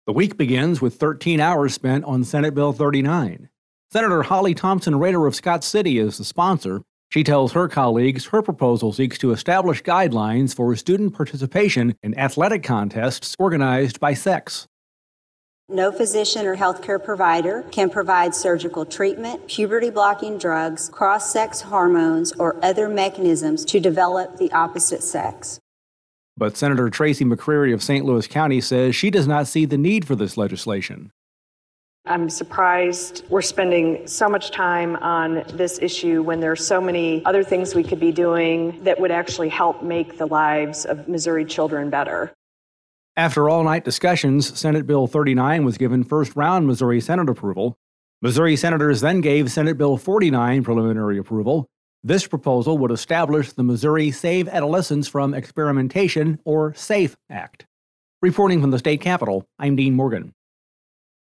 The week begins with 13 hours spent on Senate Bill 39. Senator Holly Thompson Rader of Scott City is the sponsor. She tells her colleagues her proposal seeks to establish guidelines for student participation in athletic contests organized by sex. No physician or healthcare provider can provide surgical treatment, puberty-blocking drugs, cross-sex hormones, or other mechanisms to develop the opposite sex. But Senator Tracy McCreary of St. Louis County says she does not see the need for this legislation. I'm surprised we're spending so much time on this issue when there are so many other things we could be doing that would actually help make the lives of Missouri children better. After all-night discussions, Senate Bill 39 was given first-round Missouri Senate approval. Missouri senators then gave Senate Bill 49 preliminary approval. This proposal would establish the Missouri Save Adolescents from Experimentation, or SAFE, Act. Reporting from the state capitol, I'm Dean Morgan.